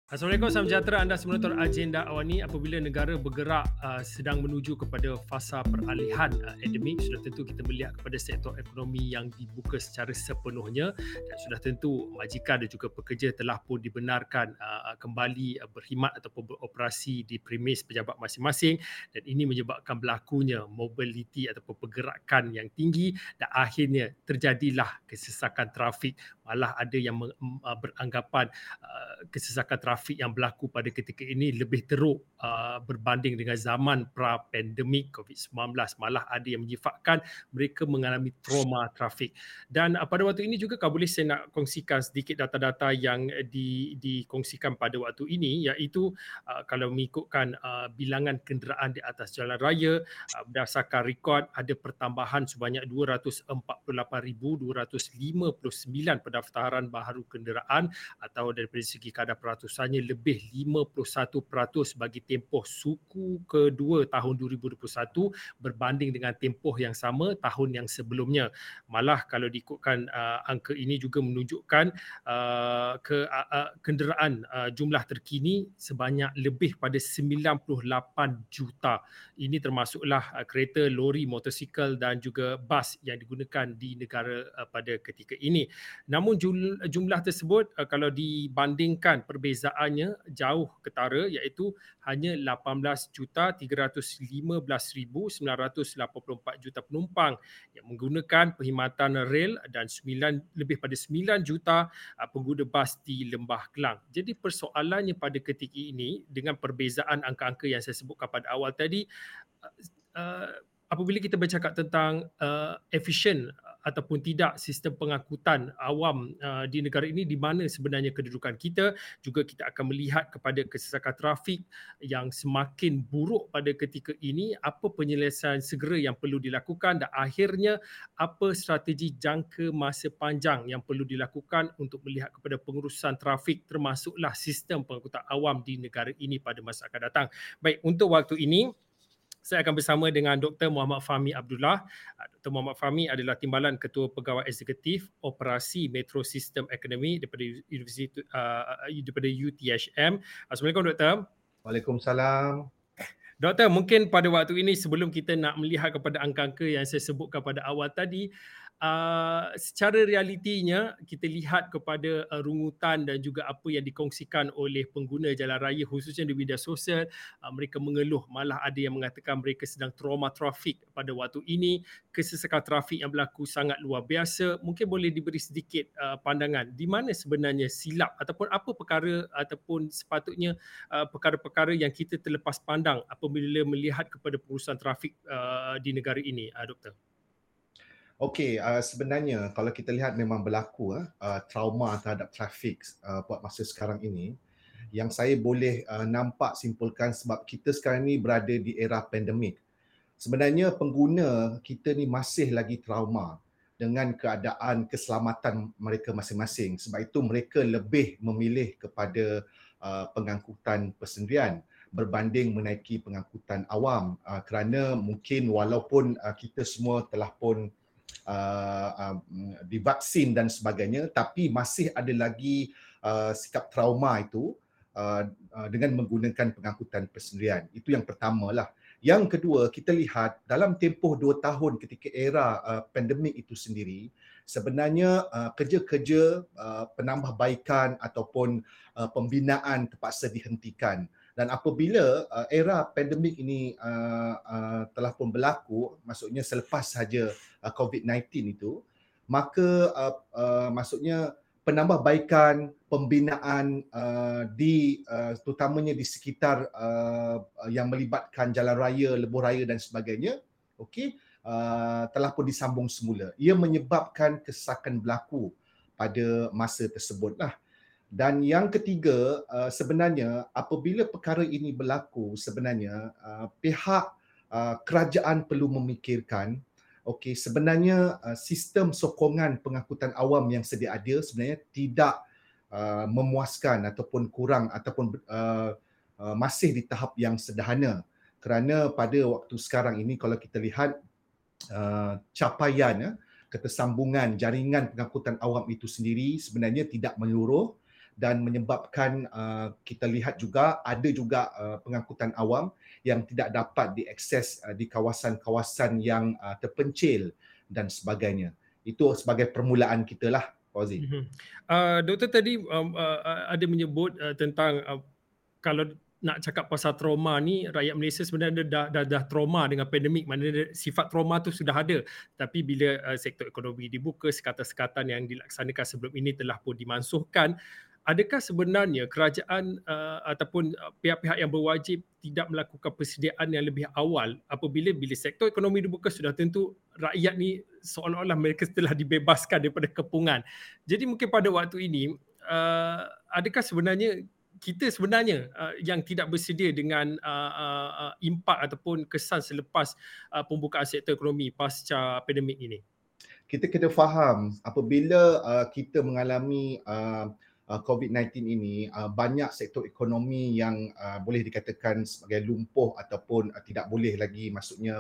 Assalamualaikum, salam sejahtera. Anda semua menonton agenda awal ini. Apabila negara bergerak sedang menuju kepada fasa peralihan endemik, sudah tentu kita melihat kepada sektor ekonomi yang dibuka secara sepenuhnya, dan sudah tentu majikan dan juga pekerja telah pun dibenarkan kembali berkhidmat ataupun beroperasi di premis pejabat masing-masing, dan ini menyebabkan berlakunya mobiliti ataupun pergerakan yang tinggi, dan akhirnya terjadilah kesesakan trafik. Malah ada yang beranggapan kesesakan trafik yang berlaku pada ketika ini lebih teruk berbanding dengan zaman pra-pandemik COVID-19. Malah ada yang menyifatkan mereka mengalami trauma trafik. Dan pada waktu ini juga, kalau boleh saya nak kongsikan sedikit data-data yang dikongsikan pada waktu ini, iaitu kalau mengikutkan bilangan kenderaan di atas jalan raya, berdasarkan rekod ada pertambahan sebanyak 248,259 pendaftaran baharu kenderaan, atau daripada segi kadar peratusannya lebih 51% bagi tempoh suku kedua tahun 2021 berbanding dengan tempoh yang sama tahun yang sebelumnya. Malah kalau diikutkan angka ini juga menunjukkan kenderaan jumlah terkini sebanyak lebih pada 98 juta. Ini termasuklah kereta, lori, motosikal dan juga bas yang digunakan di negara pada ketika ini. Namun jumlah tersebut kalau dibandingkan perbezaannya jauh ketara, iaitu hanya 18,315,984 juta penumpang yang menggunakan perkhidmatan rel dan lebih pada 9 juta pengguna bas di Lembah Kelang. Jadi persoalannya pada ketika ini dengan perbezaan angka-angka yang saya sebutkan pada awal tadi, uh, apabila kita bercakap tentang efisien ataupun tidak sistem pengangkutan awam di negara ini, di mana sebenarnya kedudukan kita, juga kita akan melihat kepada kesesakan trafik yang semakin buruk pada ketika ini, apa penyelesaian segera yang perlu dilakukan, dan akhirnya apa strategi jangka masa panjang yang perlu dilakukan untuk melihat kepada pengurusan trafik termasuklah sistem pengangkutan awam di negara ini pada masa akan datang. Baik, untuk waktu ini saya akan bersama dengan Dr. Muhammad Fahmi Abdullah. Dr. Muhammad Fahmi adalah Timbalan Ketua Pegawai Eksekutif Operasi Metro Sistem Akademi daripada Universiti daripada UTHM. Assalamualaikum, Doktor. Waalaikumsalam. Doktor, mungkin pada waktu ini sebelum kita nak melihat kepada angka-angka yang saya sebutkan pada awal tadi, secara realitinya kita lihat kepada rungutan dan juga apa yang dikongsikan oleh pengguna jalan raya khususnya di media sosial, mereka mengeluh, malah ada yang mengatakan mereka sedang trauma trafik pada waktu ini, kesesakan trafik yang berlaku sangat luar biasa. Mungkin boleh diberi sedikit pandangan di mana sebenarnya silap ataupun apa perkara ataupun sepatutnya perkara-perkara yang kita terlepas pandang apabila melihat kepada pengurusan trafik di negara ini, Doktor? Okey, sebenarnya kalau kita lihat memang berlaku trauma terhadap trafik buat masa sekarang ini. Yang saya boleh nampak simpulkan sebab kita sekarang ni berada di era pandemik. Sebenarnya pengguna kita ni masih lagi trauma dengan keadaan keselamatan mereka masing-masing. Sebab itu mereka lebih memilih kepada pengangkutan persendirian berbanding menaiki pengangkutan awam, kerana mungkin walaupun kita semua telah pun divaksin dan sebagainya, tapi masih ada lagi sikap trauma itu dengan menggunakan pengangkutan persendirian. Itu yang pertama lah. Yang kedua, kita lihat dalam tempoh 2 tahun ketika era pandemik itu sendiri, sebenarnya kerja-kerja penambahbaikan ataupun pembinaan terpaksa dihentikan. Dan apabila era pandemik ini telah pun berlaku, maksudnya selepas saja COVID-19 itu, maka maksudnya penambahbaikan, pembinaan terutamanya di sekitar yang melibatkan jalan raya, lebuh raya dan sebagainya, telah pun disambung semula. Ia menyebabkan kesesakan berlaku pada masa tersebutlah. Dan yang ketiga, sebenarnya apabila perkara ini berlaku, sebenarnya pihak kerajaan perlu memikirkan, sebenarnya sistem sokongan pengangkutan awam yang sedia ada sebenarnya tidak memuaskan ataupun kurang ataupun masih di tahap yang sederhana. Kerana pada waktu sekarang ini kalau kita lihat capaian ketersambungan jaringan pengangkutan awam itu sendiri sebenarnya tidak menyeluruh, dan menyebabkan kita lihat juga ada juga pengangkutan awam yang tidak dapat diakses di kawasan-kawasan yang terpencil dan sebagainya. Itu sebagai permulaan kita lah, Fauzi. Doktor tadi ada menyebut tentang kalau nak cakap pasal trauma ni, rakyat Malaysia sebenarnya dah trauma dengan pandemik, maknanya sifat trauma tu sudah ada. Tapi bila sektor ekonomi dibuka, sekatan-sekatan yang dilaksanakan sebelum ini telah pun dimansuhkan, adakah sebenarnya kerajaan ataupun pihak-pihak yang berwajib tidak melakukan persediaan yang lebih awal apabila sektor ekonomi dibuka, sudah tentu rakyat ni seolah-olah mereka telah dibebaskan daripada kepungan. Jadi mungkin pada waktu ini, adakah sebenarnya kita sebenarnya yang tidak bersedia dengan impak ataupun kesan selepas pembukaan sektor ekonomi pasca pandemik ini? Kita kena faham apabila kita mengalami COVID-19 ini, banyak sektor ekonomi yang boleh dikatakan sebagai lumpuh ataupun tidak boleh lagi, maksudnya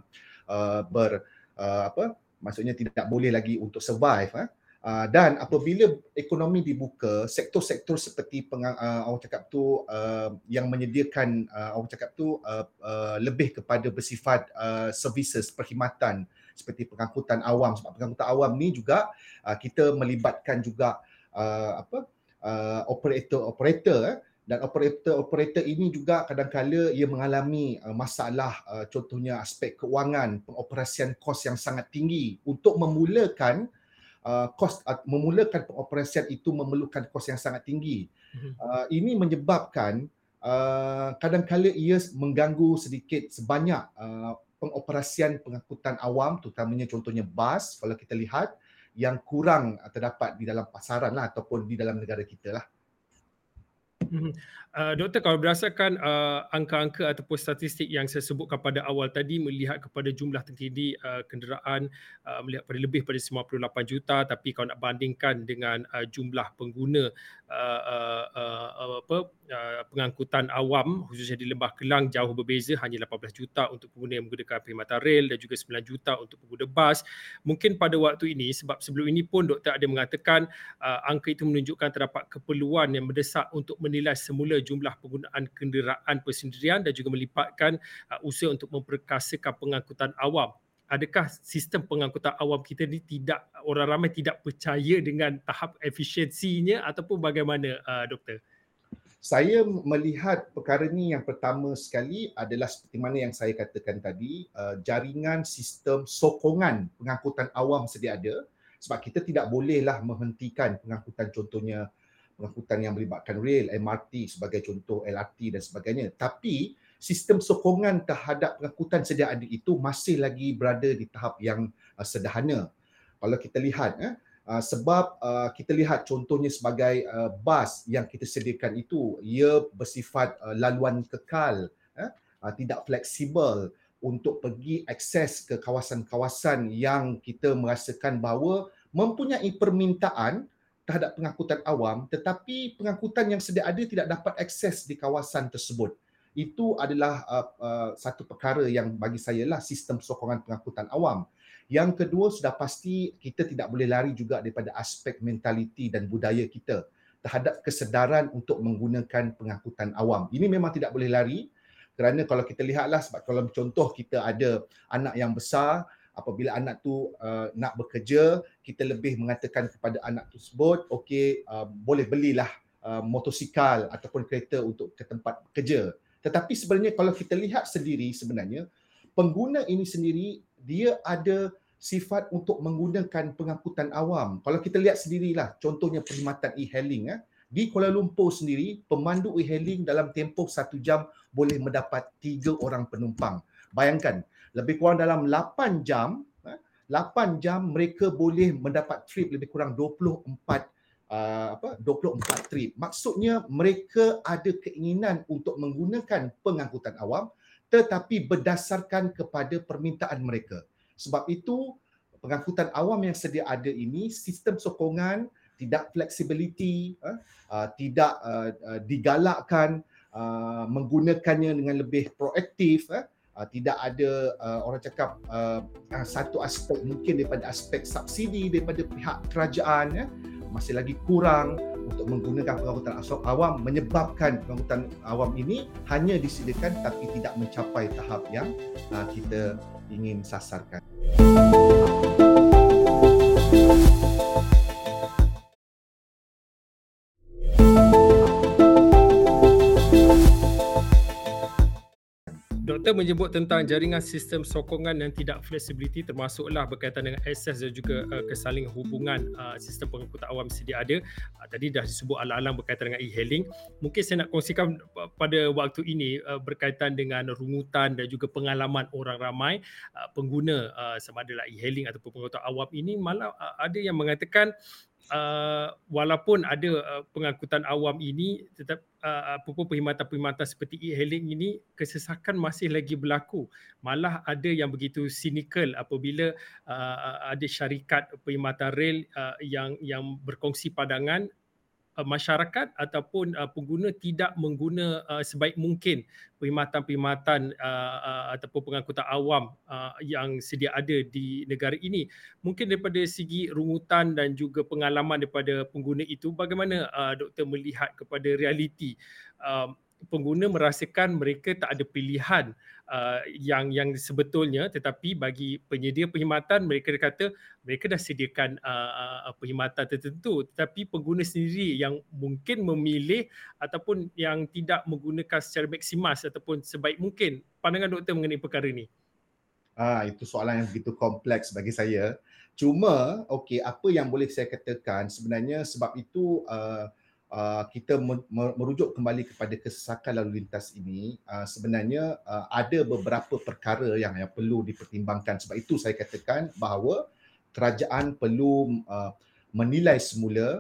maksudnya tidak boleh lagi untuk survive. Dan apabila ekonomi dibuka, sektor-sektor seperti orang cakap tu yang menyediakan orang cakap tu lebih kepada bersifat services perkhidmatan seperti pengangkutan awam. Sebab pengangkutan awam ni juga kita melibatkan juga operator dan operator ini juga kadang-kala ia mengalami masalah, contohnya aspek keuangan, pengoperasian kos yang sangat tinggi. Untuk memulakan pengoperasian itu memerlukan kos yang sangat tinggi. Ini menyebabkan kadang-kala ia mengganggu sedikit sebanyak pengoperasian pengangkutan awam, terutamanya contohnya bas, kalau kita lihat yang kurang terdapat di dalam pasaran lah ataupun di dalam negara kita lah. Doktor, kalau berdasarkan angka-angka ataupun statistik yang saya sebutkan pada awal tadi, melihat kepada jumlah terkini kenderaan, melihat pada lebih pada 58 juta, tapi kalau nak bandingkan dengan jumlah pengguna pengangkutan awam khususnya di Lembah Kelang jauh berbeza, hanya 18 juta untuk pengguna yang menggunakan perkhidmatan rel dan juga 9 juta untuk pengguna bas. Mungkin pada waktu ini, sebab sebelum ini pun doktor ada mengatakan angka itu menunjukkan terdapat keperluan yang mendesak untuk menilai semula jumlah penggunaan kenderaan persendirian dan juga melibatkan usaha untuk memperkasakan pengangkutan awam. Adakah sistem pengangkutan awam kita ni orang ramai tidak percaya dengan tahap efisiensinya ataupun bagaimana, doktor? Saya melihat perkara ni yang pertama sekali adalah seperti mana yang saya katakan tadi, jaringan sistem sokongan pengangkutan awam sedia ada, sebab kita tidak bolehlah menghentikan pengangkutan, contohnya pengangkutan yang melibatkan rel, MRT sebagai contoh, LRT dan sebagainya. Tapi sistem sokongan terhadap pengangkutan sedia ada itu masih lagi berada di tahap yang sederhana. Kalau kita lihat, sebab kita lihat contohnya sebagai bas yang kita sediakan itu, ia bersifat laluan kekal, tidak fleksibel untuk pergi akses ke kawasan-kawasan yang kita merasakan bahawa mempunyai permintaan terhadap pengangkutan awam, tetapi pengangkutan yang sedia ada tidak dapat akses di kawasan tersebut. Itu adalah satu perkara yang bagi saya lah sistem sokongan pengangkutan awam. Yang kedua, sudah pasti kita tidak boleh lari juga daripada aspek mentaliti dan budaya kita terhadap kesedaran untuk menggunakan pengangkutan awam. Ini memang tidak boleh lari, kerana kalau kita lihatlah, sebab kalau contoh kita ada anak yang besar, apabila anak tu nak bekerja, kita lebih mengatakan kepada anak tersebut, okey, boleh belilah motosikal ataupun kereta untuk ke tempat kerja. Tetapi sebenarnya kalau kita lihat sendiri, sebenarnya pengguna ini sendiri dia ada sifat untuk menggunakan pengangkutan awam. Kalau kita lihat sendirilah, contohnya perkhidmatan e-hailing. Di Kuala Lumpur sendiri, pemandu e-hailing dalam tempoh 1 jam boleh mendapat 3 orang penumpang. Bayangkan, lebih kurang dalam 8 jam mereka boleh mendapat trip lebih kurang 24 trip. Maksudnya mereka ada keinginan untuk menggunakan pengangkutan awam tetapi berdasarkan kepada permintaan mereka. Sebab itu pengangkutan awam yang sedia ada ini, sistem sokongan tidak flexibility, tidak digalakkan menggunakannya dengan lebih proaktif, tidak ada orang cakap satu aspek mungkin daripada aspek subsidi daripada pihak kerajaan masih lagi kurang. untuk menggunakan pengangkutan awam menyebabkan pengangkutan awam ini hanya disediakan tapi tidak mencapai tahap yang kita ingin sasarkan. Doktor menyebut tentang jaringan sistem sokongan yang tidak fleksibiliti, termasuklah berkaitan dengan akses dan juga kesaling hubungan sistem pengangkutan awam sedia ada. Tadi dah disebut alang-alang berkaitan dengan e-hailing. Mungkin saya nak kongsikan pada waktu ini berkaitan dengan rungutan dan juga pengalaman orang ramai pengguna sama ada e-hailing ataupun pengangkutan awam ini. Malah ada yang mengatakan walaupun ada pengangkutan awam ini, tetap apapun perkhidmatan-perkhidmatan seperti e-hailing ini, kesesakan masih lagi berlaku. Malah ada yang begitu cynical apabila ada syarikat perkhidmatan rel yang berkongsi pandangan masyarakat ataupun pengguna tidak mengguna sebaik mungkin perkhidmatan-perkhidmatan ataupun pengangkutan awam yang sedia ada di negara ini. Mungkin daripada segi rungutan dan juga pengalaman daripada pengguna itu, bagaimana doktor melihat kepada realiti pengguna merasakan mereka tak ada pilihan yang sebetulnya, tetapi bagi penyedia perkhidmatan mereka kata mereka dah sediakan perkhidmatan tertentu, tetapi pengguna sendiri yang mungkin memilih ataupun yang tidak menggunakan secara maksimal ataupun sebaik mungkin. Pandangan doktor mengenai perkara ini? Itu soalan yang begitu kompleks bagi saya. Cuma, apa yang boleh saya katakan sebenarnya sebab itu kita merujuk kembali kepada kesesakan lalu lintas ini, sebenarnya ada beberapa perkara yang perlu dipertimbangkan. Sebab itu saya katakan bahawa kerajaan perlu menilai semula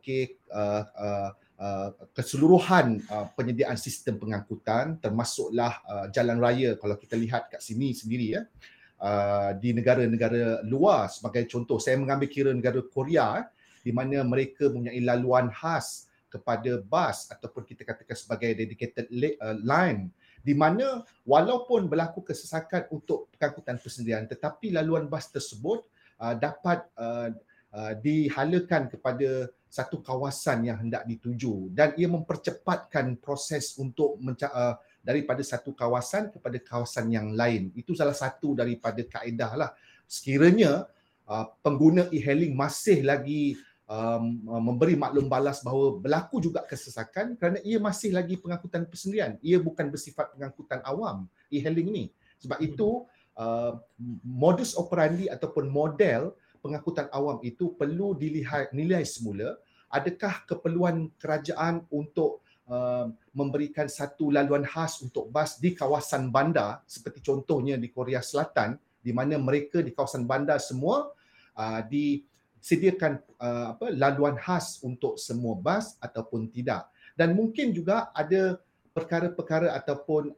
keseluruhan penyediaan sistem pengangkutan, termasuklah jalan raya. Kalau kita lihat kat sini sendiri di negara-negara luar, sebagai contoh saya mengambil kira negara Korea di mana mereka mempunyai laluan khas kepada bas ataupun kita katakan sebagai dedicated line, di mana walaupun berlaku kesesakan untuk pengangkutan persendirian, tetapi laluan bas tersebut dapat dihalakan kepada satu kawasan yang hendak dituju, dan ia mempercepatkan proses untuk daripada satu kawasan kepada kawasan yang lain. Itu salah satu daripada kaedah lah. Sekiranya pengguna e-hailing masih lagi memberi maklum balas bahawa berlaku juga kesesakan kerana ia masih lagi pengangkutan persendirian. Ia bukan bersifat pengangkutan awam, e-hailing ni. Sebab itu modus operandi ataupun model pengangkutan awam itu perlu nilai semula. Adakah keperluan kerajaan untuk memberikan satu laluan khas untuk bas di kawasan bandar, seperti contohnya di Korea Selatan, di mana mereka di kawasan bandar semua disediakan laluan khas untuk semua bas ataupun tidak. Dan mungkin juga ada perkara-perkara ataupun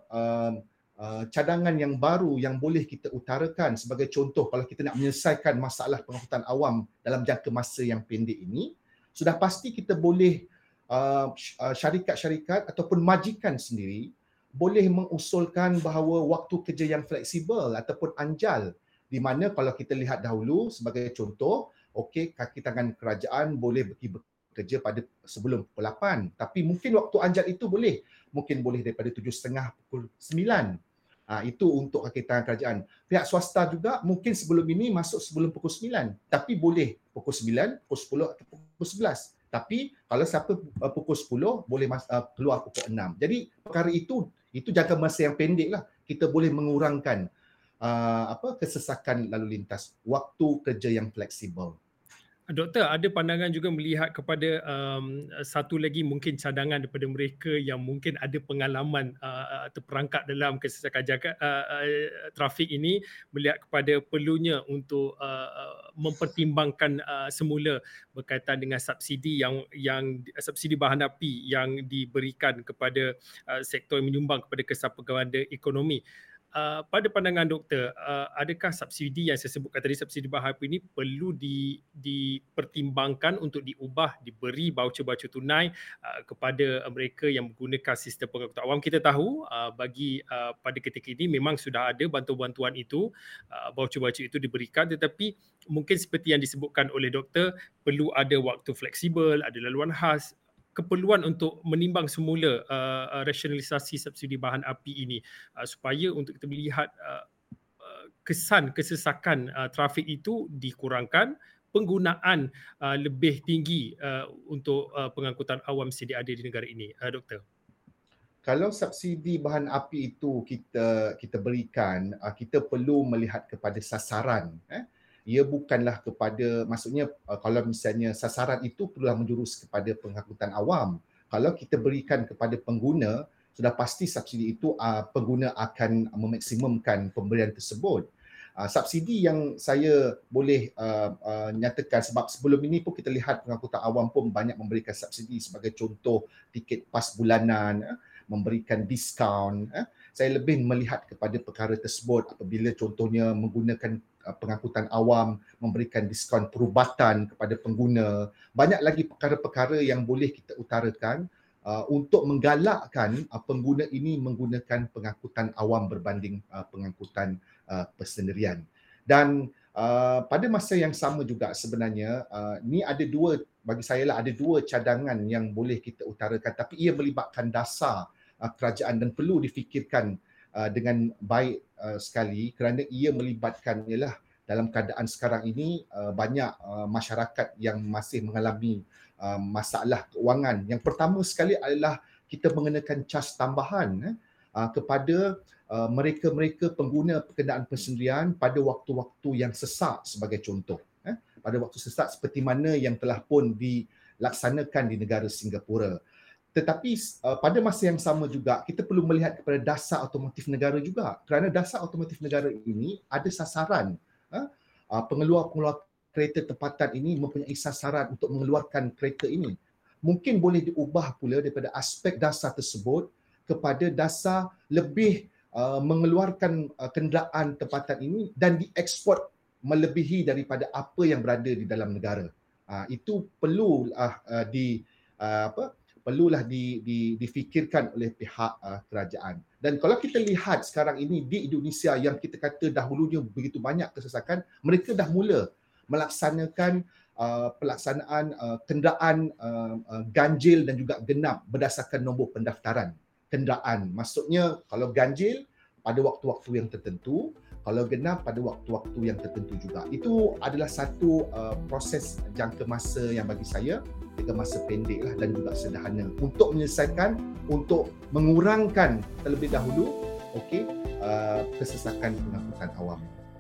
cadangan yang baru yang boleh kita utarakan. Sebagai contoh, kalau kita nak menyelesaikan masalah pengangkutan awam dalam jangka masa yang pendek ini, sudah pasti kita boleh syarikat-syarikat ataupun majikan sendiri boleh mengusulkan bahawa waktu kerja yang fleksibel ataupun anjal, di mana kalau kita lihat dahulu sebagai contoh, kaki tangan kerajaan boleh bekerja pada sebelum pukul 8, tapi mungkin waktu anjal itu mungkin boleh daripada 7.30 pukul 9. Itu untuk kaki tangan kerajaan. Pihak swasta juga mungkin sebelum ini masuk sebelum pukul 9, tapi boleh pukul 9, pukul 10 atau pukul 11. Tapi kalau siapa pukul 10 boleh keluar pukul 6. Jadi perkara itu jangka masa yang pendek lah. Kita boleh mengurangkan kesesakan lalu lintas, waktu kerja yang fleksibel. Doktor, ada pandangan juga melihat kepada satu lagi mungkin cadangan daripada mereka yang mungkin ada pengalaman terperangkap dalam kesesakan trafik ini, melihat kepada perlunya untuk mempertimbangkan semula berkaitan dengan subsidi yang subsidi bahan api yang diberikan kepada sektor yang menyumbang kepada kesah pegawai ekonomi. pada pandangan doktor, adakah subsidi yang saya sebutkan tadi, subsidi bahan ini perlu dipertimbangkan untuk diubah, diberi voucher-voucher tunai kepada mereka yang menggunakan sistem pengangkutan awam? Kita tahu bagi pada ketika ini memang sudah ada bantuan-bantuan itu, voucher-voucher itu diberikan, tetapi mungkin seperti yang disebutkan oleh doktor, perlu ada waktu fleksibel, ada laluan khas, keperluan untuk menimbang semula rasionalisasi subsidi bahan api ini supaya untuk kita melihat kesan kesesakan trafik itu dikurangkan, penggunaan lebih tinggi untuk pengangkutan awam sedia ada di negara ini, Doktor. Kalau subsidi bahan api itu kita berikan, kita perlu melihat kepada sasaran. Ia bukanlah kepada, maksudnya kalau misalnya sasaran itu perlulah menjurus kepada pengangkutan awam. Kalau kita berikan kepada pengguna, sudah pasti subsidi itu pengguna akan memaksimumkan pemberian tersebut. Subsidi yang saya boleh nyatakan, sebab sebelum ini pun kita lihat pengangkutan awam pun banyak memberikan subsidi, sebagai contoh tiket pas bulanan, memberikan diskaun. Saya lebih melihat kepada perkara tersebut apabila contohnya menggunakan pengangkutan awam, memberikan diskaun perubatan kepada pengguna. Banyak lagi perkara-perkara yang boleh kita utarakan untuk menggalakkan pengguna ini menggunakan pengangkutan awam berbanding pengangkutan persendirian. Dan pada masa yang sama juga sebenarnya, ni ada dua, bagi saya lah, ada dua cadangan yang boleh kita utarakan, tapi ia melibatkan dasar kerajaan dan perlu difikirkan dengan baik sekali, kerana ia melibatkan ialah dalam keadaan sekarang ini banyak masyarakat yang masih mengalami masalah keuangan. Yang pertama sekali adalah kita mengenakan cas tambahan kepada mereka-mereka pengguna kenderaan persendirian pada waktu-waktu yang sesak, sebagai contoh. Pada waktu sesak seperti mana yang telah pun dilaksanakan di negara Singapura. Tetapi pada masa yang sama juga, kita perlu melihat kepada dasar otomotif negara juga. Kerana dasar otomotif negara ini ada sasaran. Pengeluar-pengeluar kereta tempatan ini mempunyai sasaran untuk mengeluarkan kereta ini. Mungkin boleh diubah pula daripada aspek dasar tersebut kepada dasar lebih mengeluarkan kenderaan tempatan ini dan dieksport melebihi daripada apa yang berada di dalam negara. Itu perlulah difikirkan oleh pihak kerajaan. Dan kalau kita lihat sekarang ini di Indonesia yang kita kata dahulunya begitu banyak kesesakan, mereka dah mula melaksanakan pelaksanaan kenderaan ganjil dan juga genap berdasarkan nombor pendaftaran kenderaan. Maksudnya kalau ganjil pada waktu-waktu yang tertentu, kalau genap pada waktu-waktu yang tertentu juga. Itu adalah satu proses jangka masa yang bagi saya jangka masa pendek lah dan juga sederhana untuk menyelesaikan, untuk mengurangkan terlebih dahulu kesesakan pengangkutan awam.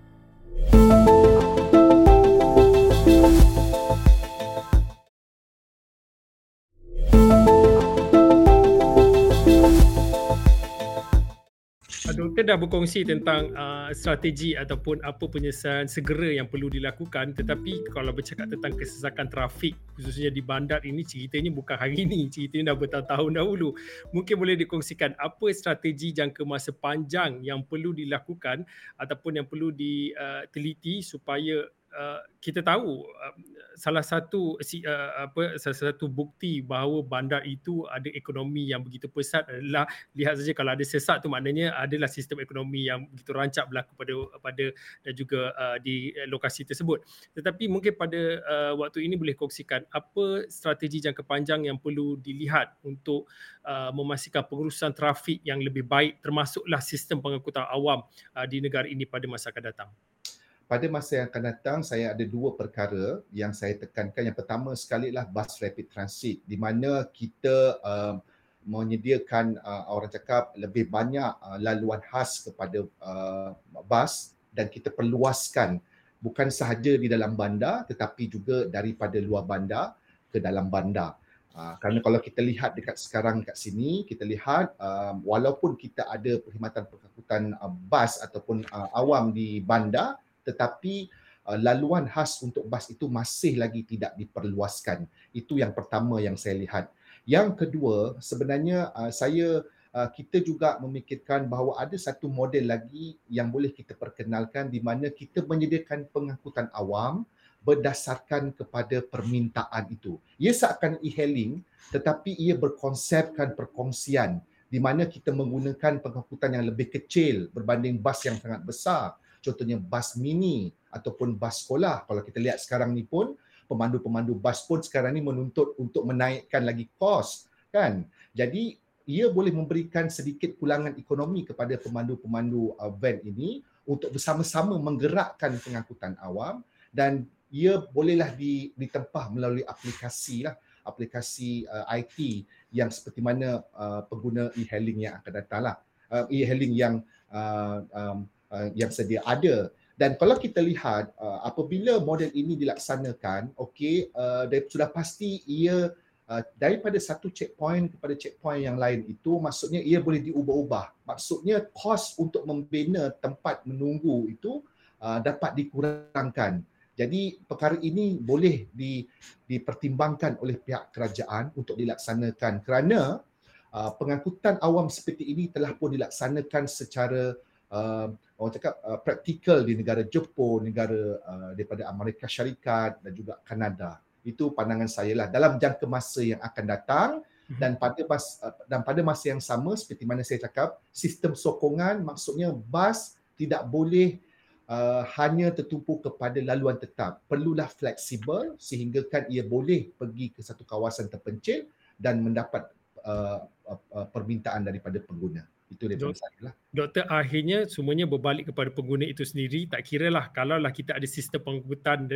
Doktor dah berkongsi tentang strategi ataupun apa penyelesaian segera yang perlu dilakukan, tetapi kalau bercakap tentang kesesakan trafik khususnya di bandar ini, ceritanya bukan hari ini, ceritanya dah bertahun-tahun dahulu. Mungkin boleh dikongsikan apa strategi jangka masa panjang yang perlu dilakukan ataupun yang perlu diteliti supaya kita tahu salah satu bukti bahawa bandar itu ada ekonomi yang begitu pesat adalah lihat saja kalau ada sesak tu maknanya adalah sistem ekonomi yang begitu rancak berlaku pada dan juga di lokasi tersebut. Tetapi mungkin pada waktu ini boleh kongsikan apa strategi jangka panjang yang perlu dilihat untuk memastikan pengurusan trafik yang lebih baik, termasuklah sistem pengangkutan awam di negara ini pada masa akan datang. Pada masa yang akan datang, saya ada dua perkara yang saya tekankan. Yang pertama sekali adalah bus rapid transit, di mana kita menyediakan orang cakap lebih banyak laluan khas kepada bas, dan kita perluaskan bukan sahaja di dalam bandar tetapi juga daripada luar bandar ke dalam bandar. Kerana kalau kita lihat sekarang dekat sini, kita lihat walaupun kita ada perkhidmatan pengangkutan bas ataupun awam di bandar, tetapi laluan khas untuk bas itu masih lagi tidak diperluaskan. Itu yang pertama yang saya lihat. Yang kedua, sebenarnya saya kita juga memikirkan bahawa ada satu model lagi yang boleh kita perkenalkan di mana kita menyediakan pengangkutan awam berdasarkan kepada permintaan itu. Ia seakan e-hailing tetapi ia berkonsepkan perkongsian di mana kita menggunakan pengangkutan yang lebih kecil berbanding bas yang sangat besar. Contohnya bas mini ataupun bas sekolah. Kalau kita lihat sekarang ni pun, pemandu-pemandu bas pun sekarang ni menuntut untuk menaikkan lagi kos, kan? Jadi ia boleh memberikan sedikit pulangan ekonomi kepada pemandu-pemandu van ini untuk bersama-sama menggerakkan pengangkutan awam, dan ia bolehlah ditempah melalui aplikasi IT yang seperti mana pengguna e-hailing yang akan datang lah, e-hailing yang sedia ada. Dan kalau kita lihat apabila model ini dilaksanakan, sudah pasti ia daripada satu checkpoint kepada checkpoint yang lain itu, maksudnya ia boleh diubah-ubah. Maksudnya kos untuk membina tempat menunggu itu dapat dikurangkan. Jadi perkara ini boleh dipertimbangkan oleh pihak kerajaan untuk dilaksanakan kerana pengangkutan awam seperti ini telah pun dilaksanakan secara praktikal di negara Jepun, negara daripada Amerika Syarikat dan juga Kanada. Itu pandangan saya lah dalam jangka masa yang akan datang. Dan pada masa yang sama, seperti mana saya cakap, sistem sokongan, maksudnya bas tidak boleh hanya tertumpu kepada laluan tetap. Perlulah fleksibel sehingga kan ia boleh pergi ke satu kawasan terpencil dan mendapat permintaan daripada pengguna. Itu daripada saya lah. Doktor, akhirnya semuanya berbalik kepada pengguna itu sendiri. Tak kira lah kalau lah kita ada sistem pengangkutan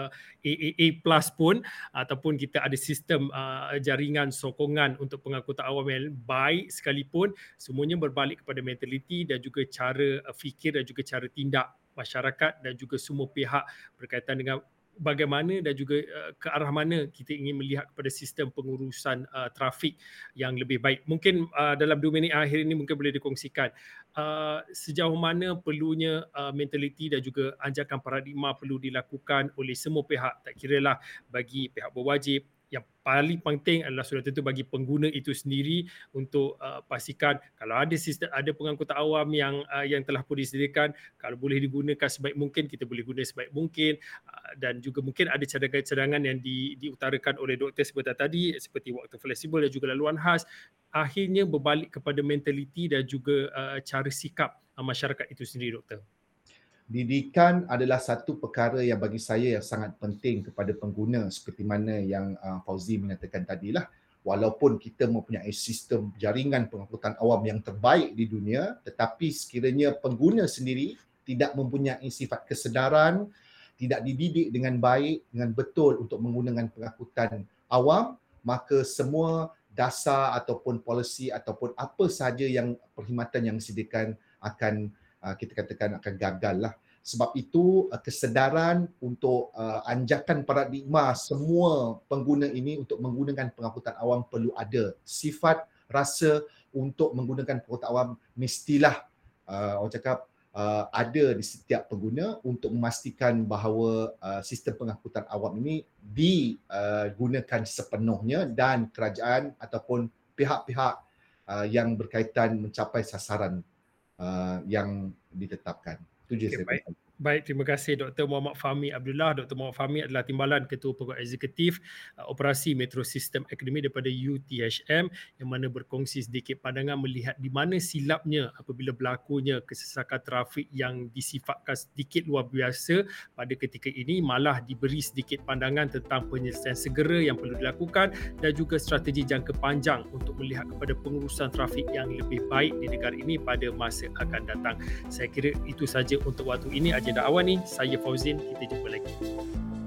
AAA plus pun, ataupun kita ada sistem jaringan sokongan untuk pengangkutan awam yang baik sekalipun, semuanya berbalik kepada mentaliti dan juga cara fikir dan juga cara tindak masyarakat dan juga semua pihak berkaitan dengan bagaimana dan juga ke arah mana kita ingin melihat kepada sistem pengurusan trafik yang lebih baik. Mungkin dalam 2 minit akhir ini mungkin boleh dikongsikan sejauh mana perlunya mentaliti dan juga anjakan paradigma perlu dilakukan oleh semua pihak, tak kiralah bagi pihak berwajib. Yang paling penting adalah sudah tentu bagi pengguna itu sendiri untuk pastikan kalau ada sistem, ada pengangkutan awam yang telah pun disediakan, kalau boleh digunakan sebaik mungkin, kita boleh guna sebaik mungkin, dan juga mungkin ada cadangan-cadangan yang diutarakan oleh doktor sebentar tadi seperti waktu fleksibel dan juga laluan khas. Akhirnya berbalik kepada mentaliti dan juga cara sikap masyarakat itu sendiri, doktor. Didikan adalah satu perkara yang bagi saya yang sangat penting kepada pengguna, seperti mana yang Fauzi mengatakan tadilah. Walaupun kita mempunyai sistem jaringan pengangkutan awam yang terbaik di dunia, tetapi sekiranya pengguna sendiri tidak mempunyai sifat kesedaran, tidak dididik dengan baik, dengan betul untuk menggunakan pengangkutan awam, maka semua dasar ataupun polisi ataupun apa sahaja yang perkhidmatan yang disediakan akan kita katakan akan gagal lah. Sebab itu kesedaran untuk anjakan paradigma semua pengguna ini untuk menggunakan pengangkutan awam perlu ada. Sifat rasa untuk menggunakan pengangkutan awam mestilah ada di setiap pengguna untuk memastikan bahawa sistem pengangkutan awam ini digunakan sepenuhnya dan kerajaan ataupun pihak-pihak yang berkaitan mencapai sasaran yang ditetapkan. Itu je saya. Baik, terima kasih Dr. Muhammad Fahmi Abdullah. Dr. Muhammad Fahmi adalah Timbalan Ketua Peguam Eksekutif Operasi Metro System Academy daripada UTHM, yang mana berkongsi sedikit pandangan melihat di mana silapnya apabila berlakunya kesesakan trafik yang disifatkan sedikit luar biasa pada ketika ini, malah diberi sedikit pandangan tentang penyelesaian segera yang perlu dilakukan dan juga strategi jangka panjang untuk melihat kepada pengurusan trafik yang lebih baik di negara ini pada masa akan datang. Saya kira itu saja untuk waktu ini. Agenda awal ni, saya Fauzin, kita jumpa lagi.